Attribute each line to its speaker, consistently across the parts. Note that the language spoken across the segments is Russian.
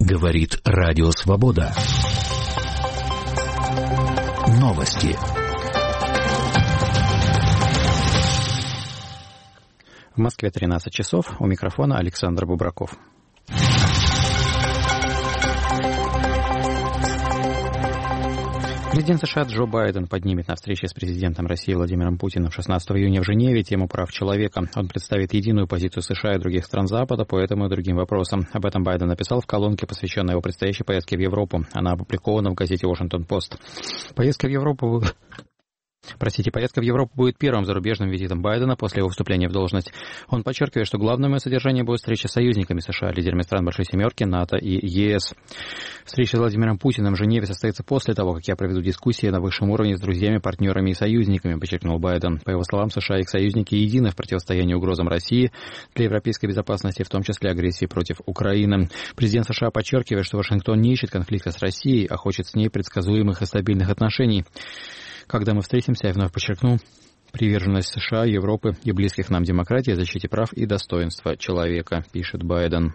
Speaker 1: Говорит Радио Свобода. Новости.
Speaker 2: В Москве 13 часов. У микрофона Александр Бубраков. Президент США Джо Байден поднимет на встрече с президентом России Владимиром Путиным 16 июня в Женеве тему прав человека. Он представит единую позицию США и других стран Запада по этому и другим вопросам. Об этом Байден написал в колонке, посвященной его предстоящей поездке в Европу. Она опубликована в газете «Вашингтон-Пост». Поездка в Европу будет первым зарубежным визитом Байдена после его вступления в должность. Он подчеркивает, что главным ее содержанием будет встреча с союзниками США, лидерами стран Большой Семерки, НАТО и ЕС. Встреча с Владимиром Путиным в Женеве состоится после того, как я проведу дискуссии на высшем уровне с друзьями, партнерами и союзниками, подчеркнул Байден. По его словам, США и их союзники едины в противостоянии угрозам России для европейской безопасности, в том числе агрессии против Украины. Президент США подчеркивает, что Вашингтон не ищет конфликта с Россией, а хочет с ней предсказуемых и стабильных отношений. Когда мы встретимся, я вновь подчеркну приверженность США, Европы и близких нам демократии, защите прав и достоинства человека, пишет Байден.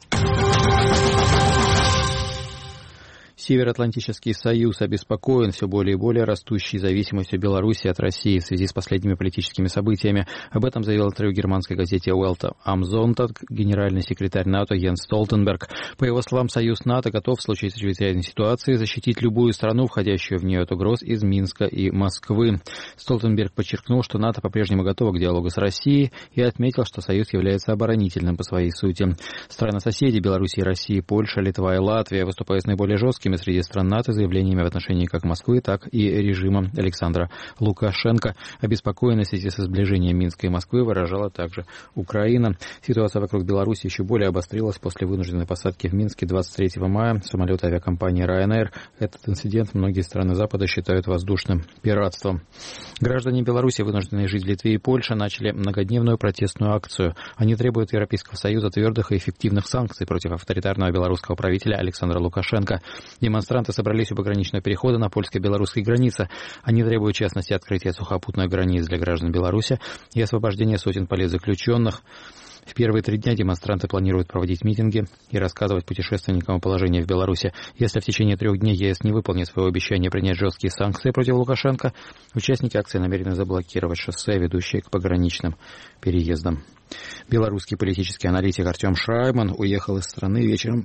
Speaker 2: Североатлантический союз обеспокоен все более и более растущей зависимостью Беларуси от России в связи с последними политическими событиями. Об этом заявил интервью германской газете Welt am Sonntag генеральный секретарь НАТО Йенс Столтенберг. По его словам, союз НАТО готов в случае чрезвычайной ситуации защитить любую страну, входящую в нее от угроз из Минска и Москвы. Столтенберг подчеркнул, что НАТО по-прежнему готово к диалогу с Россией и отметил, что союз является оборонительным по своей сути. Страны-соседи Беларуси и России, Польша, Литва и Латвия выступают наиболее жесткими среди стран НАТО заявлениями в отношении как Москвы, так и режима Александра Лукашенко. Обеспокоенность в связи со сближением Минска и Москвы выражала также Украина. Ситуация вокруг Беларуси еще более обострилась после вынужденной посадки в Минске 23 мая самолета авиакомпании Ryanair. Этот инцидент многие страны Запада считают воздушным пиратством. Граждане Беларуси, вынужденные жить в Литве и Польше, начали многодневную протестную акцию. Они требуют Европейского Союза твердых и эффективных санкций против авторитарного белорусского правителя Александра Лукашенко. Демонстранты собрались у пограничного перехода на польско-белорусской границе. Они требуют, в частности, открытия сухопутной границ для граждан Беларуси и освобождения сотен политзаключенных. В первые 3 дня демонстранты планируют проводить митинги и рассказывать путешественникам о положении в Беларуси. Если в течение 3 дней ЕС не выполнит свое обещание принять жесткие санкции против Лукашенко, участники акции намерены заблокировать шоссе, ведущее к пограничным переездам. Белорусский политический аналитик Артем Шрайман уехал из страны вечером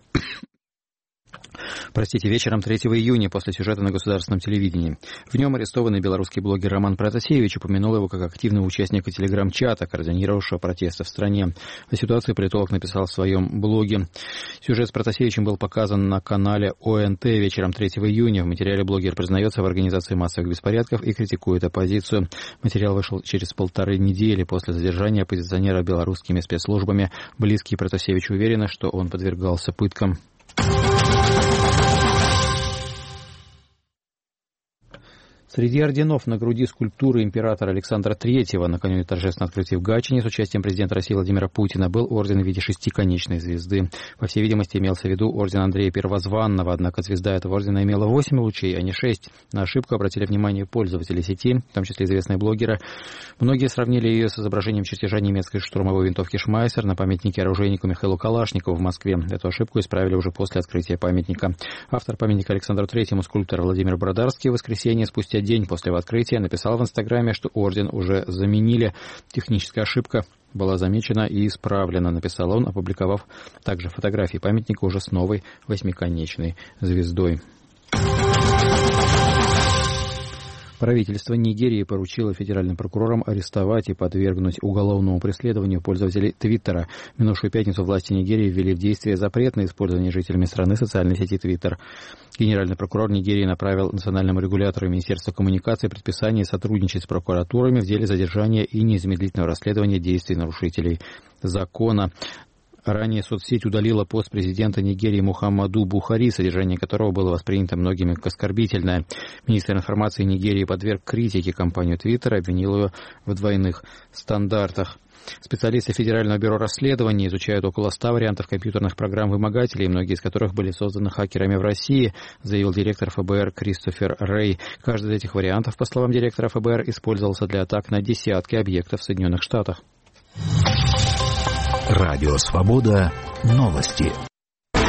Speaker 2: 3 июня после сюжета на государственном телевидении. В нем арестованный белорусский блогер Роман Протасевич упомянул его как активного участника телеграм-чата, координировавшего протесты в стране. О ситуации политолог написал в своем блоге. Сюжет с Протасевичем был показан на канале ОНТ вечером 3 июня. В материале блогер признается в организации массовых беспорядков и критикует оппозицию. Материал вышел через 1,5 недели после задержания оппозиционера белорусскими спецслужбами. Близкие Протасевича уверены, что он подвергался пыткам. Среди орденов на груди скульптуры императора Александра III накануне торжественного открытия в Гатчине с участием президента России Владимира Путина был орден в виде 6-конечной звезды. По всей видимости, имелся в виду орден Андрея Первозванного, однако звезда этого ордена имела 8 лучей, а не 6. На ошибку обратили внимание пользователи сети, в том числе известные блогеры. Многие сравнили ее с изображением чертежа немецкой штурмовой винтовки «Шмайсер» на памятнике оружейнику Михаилу Калашникову в Москве. Эту ошибку исправили уже после открытия памятника. Автор памятника Александру III, скульптор Владимир Брадарский, в воскресенье, спустя день после его открытия, написал в Инстаграме, что орден уже заменили. Техническая ошибка была замечена и исправлена, написал он, опубликовав также фотографии памятника уже с новой 8-конечной звездой. Правительство Нигерии поручило федеральным прокурорам арестовать и подвергнуть уголовному преследованию пользователей Твиттера. В минувшую пятницу власти Нигерии ввели в действие запрет на использование жителями страны социальной сети Твиттер. Генеральный прокурор Нигерии направил национальному регулятору Министерства коммуникации предписание сотрудничать с прокуратурами в деле задержания и незамедлительного расследования действий нарушителей закона. Ранее соцсеть удалила пост президента Нигерии Мухаммаду Бухари, содержание которого было воспринято многими как оскорбительное. Министр информации Нигерии подверг критике компанию Twitter, обвинил ее в двойных стандартах. Специалисты Федерального бюро расследований изучают около 100 вариантов компьютерных программ-вымогателей, многие из которых были созданы хакерами в России, заявил директор ФБР Кристофер Рэй. Каждый из этих вариантов, по словам директора ФБР, использовался для атак на десятки объектов в Соединенных Штатах.
Speaker 1: Радио Свобода. Новости.